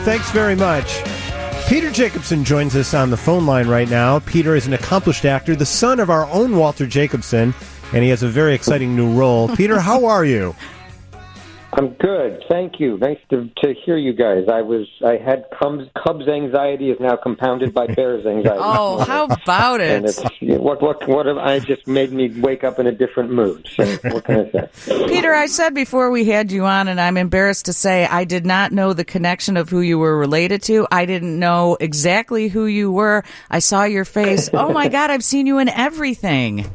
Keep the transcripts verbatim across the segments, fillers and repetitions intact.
thanks very much. Peter Jacobson joins us on the phone line right now. Peter is an accomplished actor, the son of our own Walter Jacobson, and he has a very exciting new role. Peter, how are you? I'm good, thank you. Nice to to hear you guys. I was I had Cubs, Cubs anxiety is now compounded by Bears anxiety. Oh, how about it? And it's, what what what? Have, I just made me wake up in a different mood. So what can I say? Peter, I said before we had you on, and I'm embarrassed to say I did not know the connection of who you were related to. I didn't know exactly who you were. I saw your face. Oh my God, I've seen you in everything.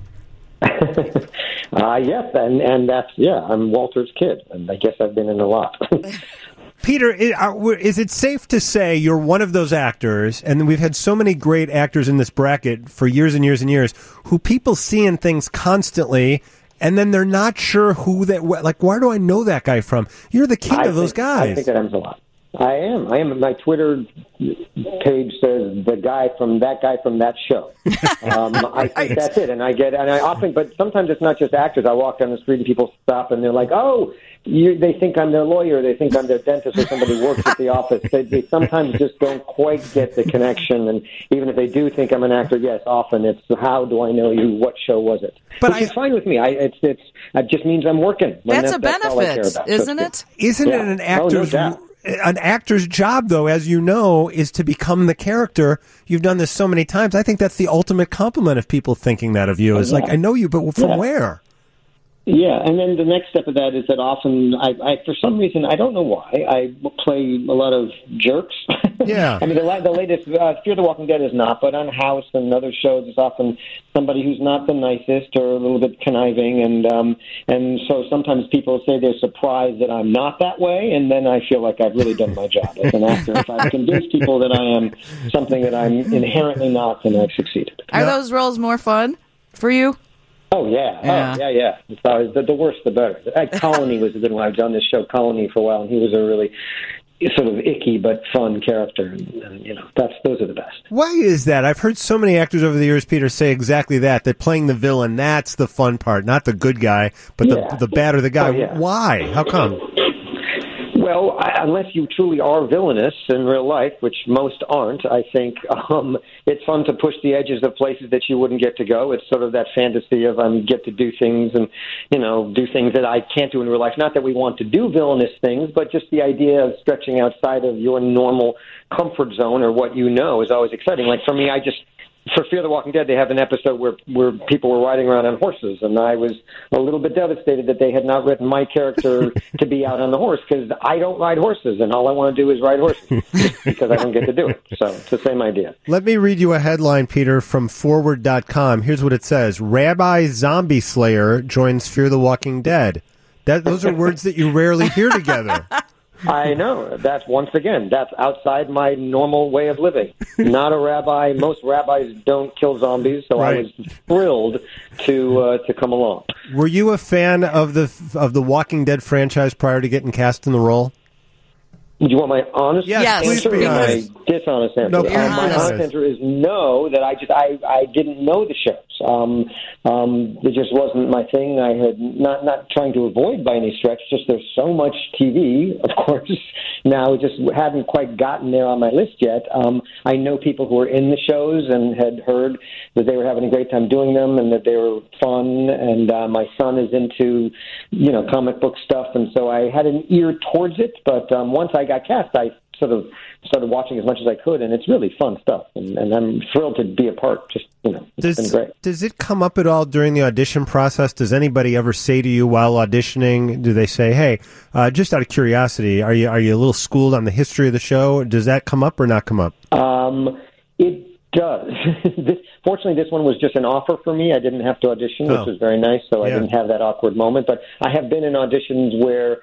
Uh, yes, and, and that's, yeah, I'm Walter's kid, and I guess I've been in a lot. Peter, is it safe to say you're one of those actors, and we've had so many great actors in this bracket for years and years and years, who people see in things constantly, and then they're not sure who that, like, where do I know that guy from? You're the king I of those think, guys. I think that happens a lot. I am. I am. My Twitter page says the guy from that guy from that show. Um, I think that's it. And I get, and I often, but sometimes it's not just actors. I walk down the street and people stop and they're like, oh, you, they think I'm their lawyer. They think I'm their dentist or somebody who works at the office. They, they sometimes just don't quite get the connection. And even if they do think I'm an actor, yes, often it's how do I know you? What show was it? But Which I, is fine with me. I, it's, it's, it just means I'm working. That's that, a that's all I care benefit, about. isn't So, it? Isn't yeah. it an Oh, no actor's doubt. an actor's job, though, as you know, is to become the character? You've done this so many times. I think that's the ultimate compliment of people thinking that of you. Is yeah. like, I know you, but from Yeah. where? Yeah, and then the next step of that is that often, I, I for some reason, I don't know why, I play a lot of jerks. Yeah. I mean, the, la- the latest, uh, Fear the Walking Dead is not, but on House and other shows, it's often somebody who's not the nicest or a little bit conniving, and um, and so sometimes people say they're surprised that I'm not that way, and then I feel like I've really done my job as an actor. If I've convinced people that I am something that I'm inherently not, then I've succeeded. Are those roles more fun for you? Oh, yeah. Yeah. Oh, yeah, yeah. It's always, the, the worse, the better. Uh, Colony was a good one. I've done this show, Colony, for a while, and he was a really sort of icky but fun character. And, and you know, that's those are the best. Why is that? I've heard so many actors over the years, Peter, say exactly that, that playing the villain, that's the fun part, not the good guy, but Yeah. the, the bad or the guy. Oh, yeah. Why? How come? Well, I, unless you truly are villainous in real life, which most aren't, I think um, it's fun to push the edges of places that you wouldn't get to go. It's sort of that fantasy of I um, get to do things and, you know, do things that I can't do in real life. Not that we want to do villainous things, but just the idea of stretching outside of your normal comfort zone or what you know is always exciting. Like for me, I just... For Fear the Walking Dead, they have an episode where, where people were riding around on horses, and I was a little bit devastated that they had not written my character to be out on the horse, because I don't ride horses, and all I want to do is ride horses, because I don't get to do it. So it's the same idea. Let me read you a headline, Peter, from forward dot com. Here's what it says. Rabbi Zombie Slayer joins Fear the Walking Dead. That, those are words that you rarely hear together. I know. That's, once again, that's outside my normal way of living. Not a rabbi. Most rabbis don't kill zombies, so Right. I was thrilled to uh, to come along. Were you a fan of the of the Walking Dead franchise prior to getting cast in the role? Do you want my honest Yes, Yes, please answer be or my honest. dishonest answer? No, You're Uh, my honest. honest answer is no, that I just I, I didn't know the shows. Um, um, it just wasn't my thing. I had not not trying to avoid by any stretch, just there's so much T V, of course, now. It just hadn't quite gotten there on my list yet. Um, I know people who were in the shows and had heard that they were having a great time doing them and that they were fun, and uh, my son is into, you know, comic book stuff, and so I had an ear towards it, but um, once I got cast, I sort of started watching as much as I could, and it's really fun stuff, and, and I'm thrilled to be a part. Just, you know, it's Does, been great. does it come up at all during the audition process? Does anybody ever say to you while auditioning, do they say, hey, uh, just out of curiosity, are you are you a little schooled on the history of the show? Does that come up or not come up? Um, it does. this, fortunately, this one was just an offer for me. I didn't have to audition, Oh. which was very nice, so I Yeah. didn't have that awkward moment. But I have been in auditions where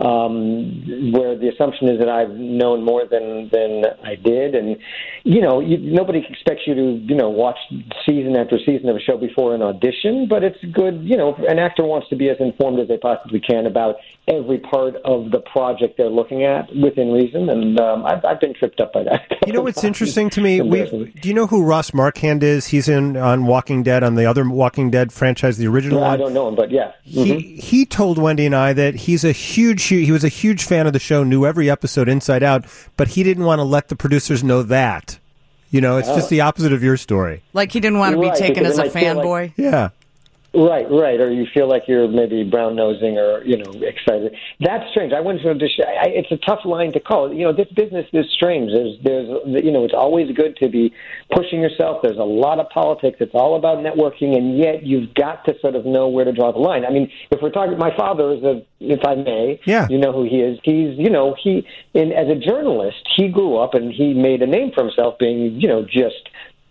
um, where the assumption is that I've known more than than I did, and you know, you, nobody expects you to you know watch season after season of a show before an audition, but it's good. You know, an actor wants to be as informed as they possibly can about every part of the project they're looking at within reason, and um, I've, I've been tripped up by that. You know what's interesting to me? We, Embarrassing. do you know who Ross Marquand is? He's in on Walking Dead, on the other Walking Dead franchise, the original Yeah, I one. don't know him, but yeah. Mhm. He he told Wendy and I that he's a huge, hu- he was a huge fan of the show, knew every episode inside out, but he didn't want to let the producers know that. You know, it's Oh. just the opposite of your story. Like he didn't want to be Right, taken because as a it might feel like- fanboy. Yeah. Right, right. Or you feel like you're maybe brown nosing or, you know, excited. That's strange. I went to the show. I, it's a tough line to call. You know, this business is strange. There's, there's, you know, it's always good to be pushing yourself. There's a lot of politics. It's all about networking, and yet you've got to sort of know where to draw the line. I mean, if we're talking, my father is a, if I may, Yeah. you know who he is. He's, you know, he, in, as a journalist, he grew up and he made a name for himself being, you know, just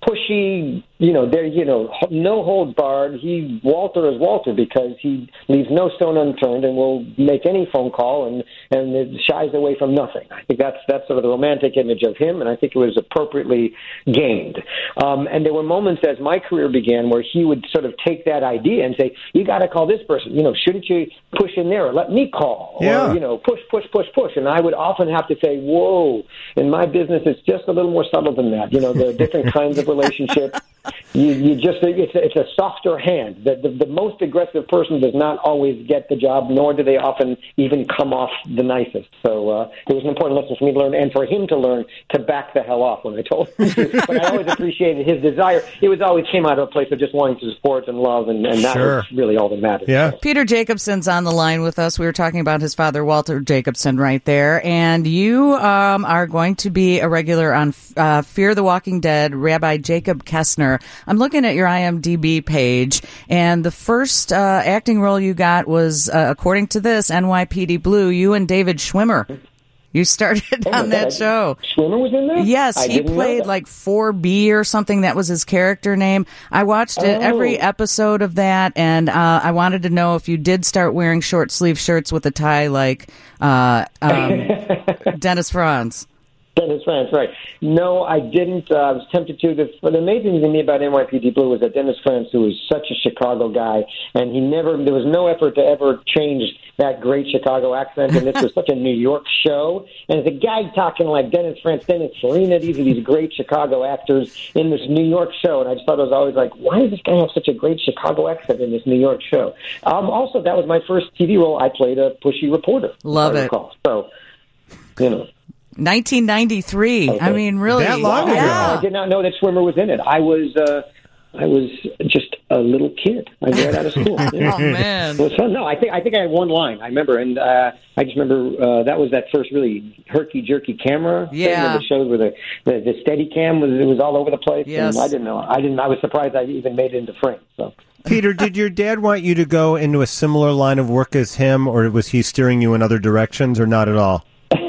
pushy, you know, there, you know, no holds barred. He, Walter is Walter because he leaves no stone unturned and will make any phone call and, and it shies away from nothing. I think that's, that's sort of the romantic image of him, and I think it was appropriately gained. Um, and there were moments as my career began where he would sort of take that idea and say, you got to call this person, you know, shouldn't you push in there or let me call? Yeah. Or, you know, push, push, push, push. And I would often have to say, whoa, in my business, it's just a little more subtle than that. You know, there are different kinds of relationships. You, you just it's a, it's a softer hand. The, the, the most aggressive person does not always get the job, nor do they often even come off the nicest. So uh, it was an important lesson for me to learn, and for him to learn to back the hell off when I told him to. But I always appreciated his desire. It was always came out of a place of just wanting to support and love, and, and that Sure. was really all that mattered. Yeah. Peter Jacobson's on the line with us. We were talking about his father, Walter Jacobson, right there. And you um, are going to be a regular on uh, Fear the Walking Dead, Rabbi Jacob Kessner. I'm looking at your I M D B page, and the first uh, acting role you got was, uh, according to this, N Y P D Blue, you and David Schwimmer. You started Oh, my on that God. show. Schwimmer was in there? Yes, I he didn't know played that. like four B or something. That was his character name. I watched it, Oh. every episode of that, and uh, I wanted to know if you did start wearing short sleeve shirts with a tie like uh, um, Dennis Franz. Dennis Franz, right. No, I didn't. Uh, I was tempted to. The, the amazing thing to me about N Y P D Blue was that Dennis Franz, who was such a Chicago guy, and he never, there was no effort to ever change that great Chicago accent, and this was such a New York show. And the guy talking like Dennis Franz, Dennis Farina, these are these great Chicago actors in this New York show, and I just thought it was always like, why does this guy have such a great Chicago accent in this New York show? Um, also, that was my first T V role. I played a pushy reporter. Love I it. recall. So, you know. nineteen ninety-three. Okay. I mean, really. That long ago. Yeah. I did not know that Schwimmer was in it. I was uh, I was just a little kid. I was right out of school. Yeah. Oh, man. It was fun. No, I think I think I had one line. I remember, and uh, I just remember uh, that was that first really herky jerky camera. thing Yeah. where the shows where the, the the steady cam was it was all over the place. Yes. And I didn't know. I didn't. I was surprised I even made it into frame. So. Peter, did your dad want you to go into a similar line of work as him, or was he steering you in other directions, or not at all?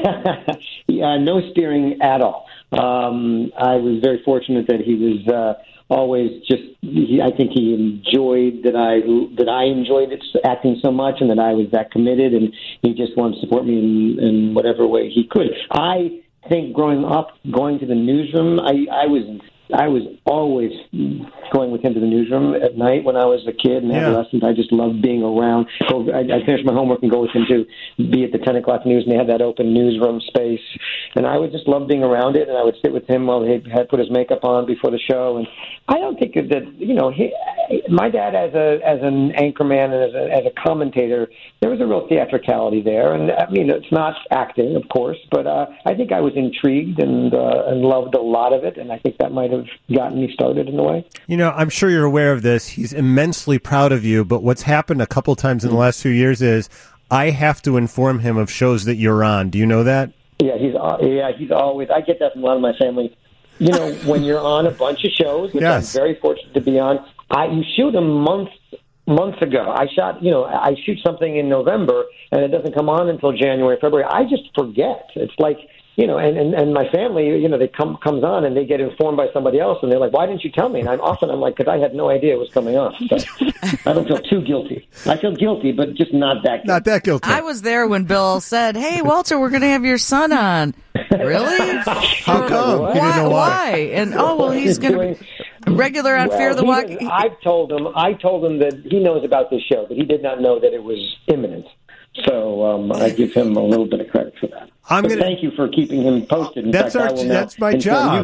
Yeah, no steering at all. Um, I was very fortunate that he was uh, always just. He, I think he enjoyed that I that I enjoyed it, acting so much, and that I was that committed, and he just wanted to support me in, in whatever way he could. I think growing up, going to the newsroom, I, I was. I was always going with him to the newsroom at night when I was a kid and Yeah. adolescent. I just loved being around. So I, I finished my homework and go with him to be at the ten o'clock news, and they had that open newsroom space. And I would just love being around it, and I would sit with him while he had put his makeup on before the show. And I don't think that, you know, he, my dad as a as an anchorman and as a, as a commentator, there was a real theatricality there. And, I mean, it's not acting, of course, but uh, I think I was intrigued and, uh, and loved a lot of it, and I think that might have gotten me started in a way. You know, I'm sure you're aware of this. He's immensely proud of you, but what's happened a couple times in the last few years is I have to inform him of shows that you're on. Do you know that? Yeah, he's uh, yeah he's always. I get that from a lot of my family. You know, when you're on a bunch of shows, which Yes. I'm very fortunate to be on, I you shoot them months months ago. I shot, you know, I shoot something in November, and it doesn't come on until January, February. I just forget. It's like. You know, and, and, and my family, you know, they come comes on and they get informed by somebody else, and they're like, "Why didn't you tell me?" And I'm often I'm like, "Because I had no idea it was coming on." So I don't feel too guilty. I feel guilty, but just not that guilty. Not that guilty. I was there when Bill said, "Hey, Walter, we're going to have your son on." Really? How come? What? You didn't know why. Why? And oh well, he's going to be regular on Well, Fear the he Walk. doesn't- I've told him. I told him that he knows about this show, but he did not know that it was imminent. So um, I give him a little bit of credit for that. I'm but gonna, thank you for keeping him posted. In that's fact, our, I will now that's my inform job.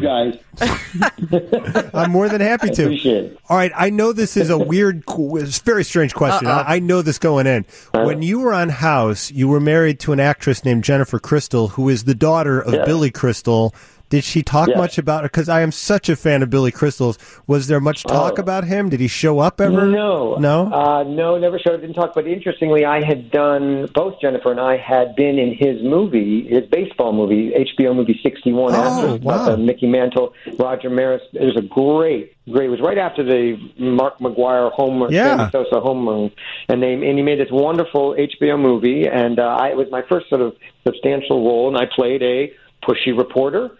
You guys. I'm more than happy to. Appreciate it. All right, I know this is a weird, it's a very strange question. I, I know this going in. Uh, When you were on House, you were married to an actress named Jennifer Crystal, who is the daughter of Yes. Billy Crystal. Did she talk Yes. much about her? Because I am such a fan of Billy Crystal's. Was there much talk Oh. about him? Did he show up ever? No. No? Uh, no, never showed up, didn't talk. But interestingly, I had done, both Jennifer and I had been in his movie, his baseball movie, H B O movie sixty-one. Oh, after wow. uh, Mickey Mantle, Roger Maris. It was a great, great, it was right after the Mark McGuire home, Yeah. Sammy Sosa home run. And, they, and he made this wonderful H B O movie. And uh, I, it was my first sort of substantial role, and I played a pushy reporter.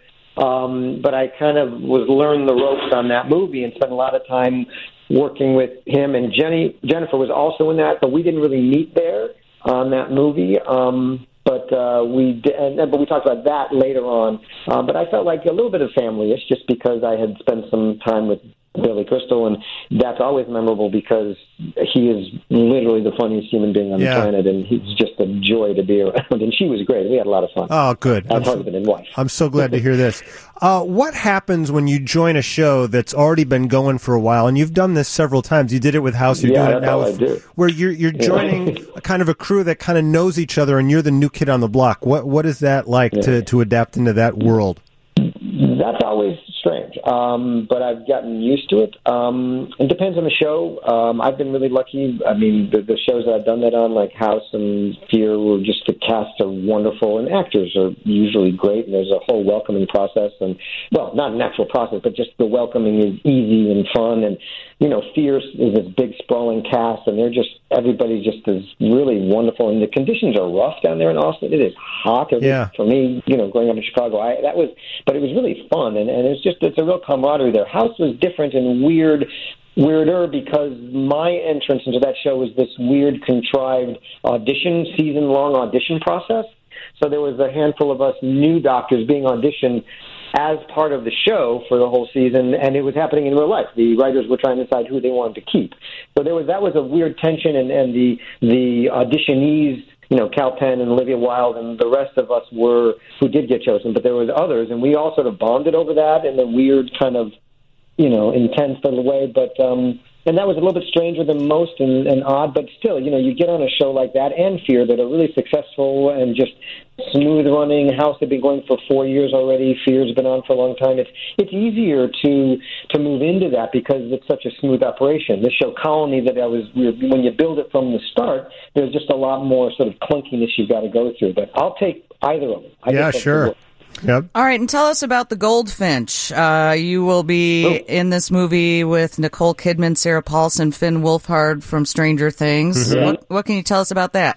Um, but I kind of was learning the ropes on that movie and spent a lot of time working with him. And Jenny Jennifer was also in that, but we didn't really meet there on that movie. Um, but uh, we did, and, but we talked about that later on. Uh, but I felt like a little bit of family-ish just because I had spent some time with Billy Crystal, and that's always memorable because he is literally the funniest human being on Yeah. the planet, and he's just a joy to be around. And she was great. We had a lot of fun. Oh, good. As I'm so- husband and wife. I'm so glad to hear this. Uh, what happens when you join a show that's already been going for a while? And you've done this several times. You did it with House. You're Yeah, doing it that's now all I with, do. where you're you're joining a kind of a crew that kind of knows each other, and you're the new kid on the block. What what is that like Yeah. to to adapt into that world? That's always strange, um, but I've gotten used to it. Um, it depends on the show. Um, I've been really lucky. I mean, the, the shows that I've done that on, like House and Fear, were just the casts are wonderful, and actors are usually great, and there's a whole welcoming process. And, well, not an actual process, but just the welcoming is easy and fun. And, you know, Fear is this big, sprawling cast, and they're just, everybody just is really wonderful. And the conditions are rough down there in Austin. It is hot. At Yeah. least for me, you know, growing up in Chicago, I, that was, but it was really fun, and, and it's just, it's a real camaraderie there. House was different and weird, weirder because my entrance into that show was this weird, contrived audition, season-long audition process. So there was a handful of us new doctors being auditioned as part of the show for the whole season, and it was happening in real life. The writers were trying to decide who they wanted to keep. So there was that was a weird tension, and, and the the auditionees, you know, Cal Penn and Olivia Wilde and the rest of us were who did get chosen, but there was others, and we all sort of bonded over that in a weird kind of, you know, intense little way. But um, and that was a little bit stranger than most and, and odd, but still, you know, you get on a show like that and Fear that are really successful and just smooth running. House had been going for four years already. Fear's been on for a long time. It's it's easier to to move into that because it's such a smooth operation. This show Colony that I was when you build it from the start, there's just a lot more sort of clunkiness you've got to go through. But I'll take either of them. I Yeah, think sure. Yep. All right, and tell us about The Goldfinch. Uh, you will be Oh. in this movie with Nicole Kidman, Sarah Paulson, Finn Wolfhard from Stranger Things. Mhm. What, what can you tell us about that?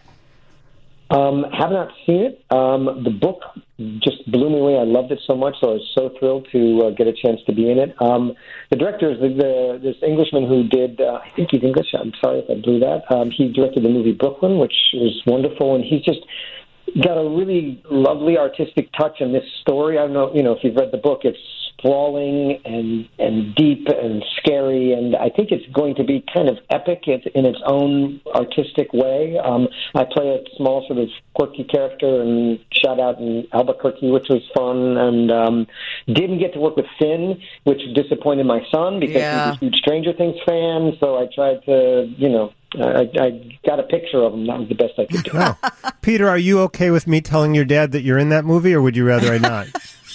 Um, have not seen it. Um, the book just blew me away. I loved it so much, so I was so thrilled to uh, get a chance to be in it. Um, the director is the, the, this Englishman who did, uh, I think he's English. I'm sorry if I blew that. Um, he directed the movie Brooklyn, which was wonderful, and he's just got a really lovely artistic touch in this story. I don't know, you know, if you've read the book, it's sprawling and and deep and scary, and I think it's going to be kind of epic in its own artistic way. Um, I play a small sort of quirky character and shot out in Albuquerque, which was fun, and um, didn't get to work with Finn, which disappointed my son because Yeah. he's a huge Stranger Things fan, so I tried to, you know, I, I got a picture of him. That was the best I could do. Oh. Peter, are you okay with me telling your dad that you're in that movie, or would you rather I not?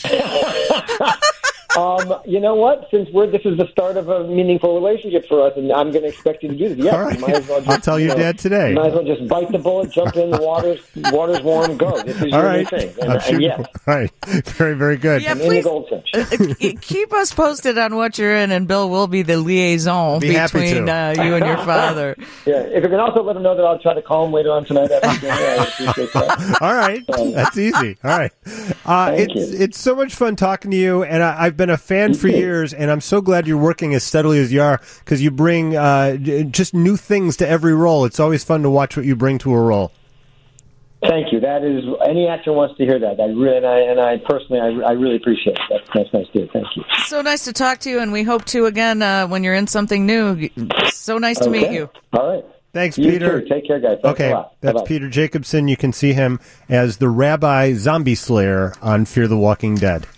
Um, you know what? Since we're this is the start of a meaningful relationship for us, and I'm going to expect you to do this. Yes, All right. you might as well just, I'll tell your you know, dad today. Might as well just bite the bullet, jump in the water's water's warm, go. This is All your right. new thing. And, I'm sure- and yes, All right. Very, very good. Yeah, I'm in the please Goldfinch. uh, keep us posted on what you're in, and Bill will be the liaison Be happy between to. uh, you and your father. Yeah, if you can also let him know that I'll try to call him later on tonight after dinner, I appreciate that. All right. That's easy. All right. Uh, Thank it's you. it's so much fun talking to you, and I, I've been a fan for years, and I'm so glad you're working as steadily as you are because you bring uh, j- just new things to every role. It's always fun to watch what you bring to a role. Thank you. That is any actor wants to hear that. I really and I, and I personally I, I really appreciate it. That's, that's nice to hear. Thank you. So nice to talk to you, and we hope to again uh, when you're in something new. So nice to meet Okay. you. All right. Thanks, You Peter. too. Take care, guys. Thanks okay, a lot. that's Bye-bye. Peter Jacobson. You can see him as the Rabbi Zombie Slayer on Fear the Walking Dead.